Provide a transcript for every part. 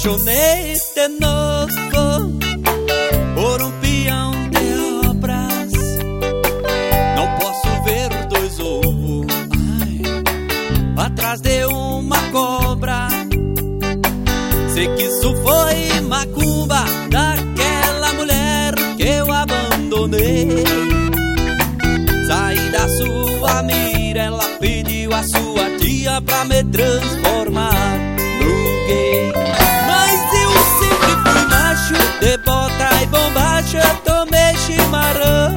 apaixonei de novo por um peão de obras. Não posso ver dois ovos atrás de uma cobra. Sei que isso foi macumba daquela mulher que eu abandonei. Saí da sua mira, ela pediu a sua tia pra me transformar num gay. Mas eu sempre fui macho, de bota e bombacha, tomei chimarrão.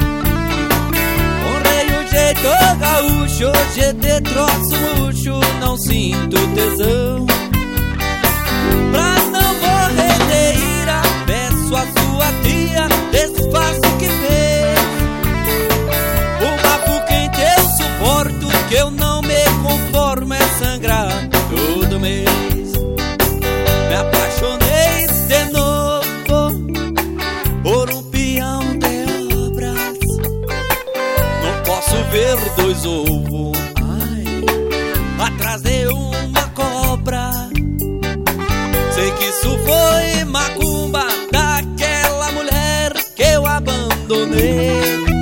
Honrei o jeito gaúcho, hoje de troço murcho, não sinto tesão. Pra não morrer de ira, peço a sua tia, desfaça o que fez. O bafo quente eu suporto, que eu não me conformo é sangrar todo mês. Me apaixonei de novo por um peão de obras. Não posso ver dois ovos atrás de uma cobra. Sei que isso foi macumba daquela mulher que eu abandonei.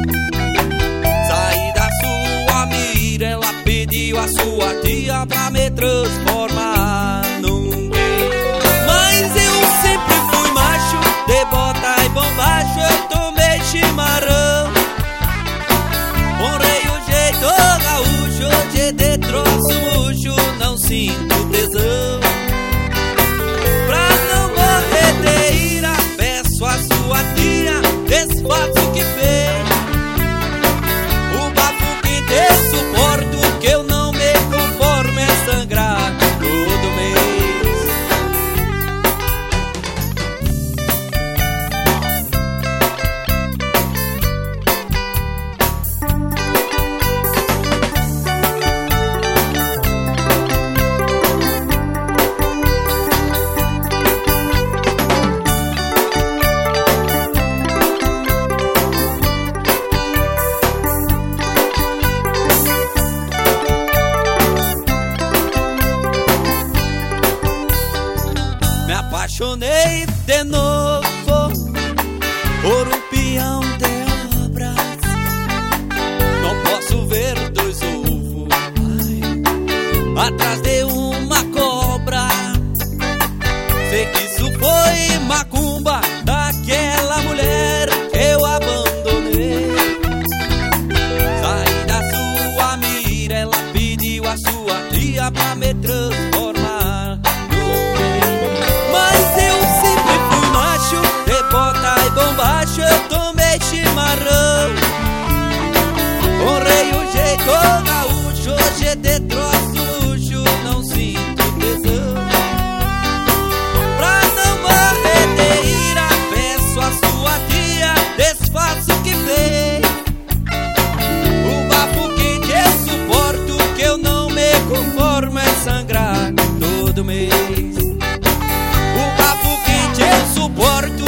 Saí da sua mira, ela pediu a sua tia pra me transformar num gay. Mas eu sempre fui macho, de bota e bombacha, eu tomei chimarrão. Honrei o jeito gaúcho, hoje de troço murcho, não sinto tesão. Desfaço o que fez. O bafo quente eu suporto, que eu não me conformo é sangrar todo mês. Me apaixonei de novo por um peão de obras. Não posso ver dois ovos atrás de uma cobra. Sei que isso foi macumba daquela mulher que eu abandonei. Saí da sua mira, ela pediu a sua tia pra me transformar. Bombacha, eu tomei chimarrão. Honrei o jeito gaúcho, hoje de troço luxo, não sinto tesão. Pra não morrer de ira, peço a sua tia, desfaça o que fez. O bafo quente eu suporto, que eu não me conformo é sangrar todo mês. O bafo quente eu suporto,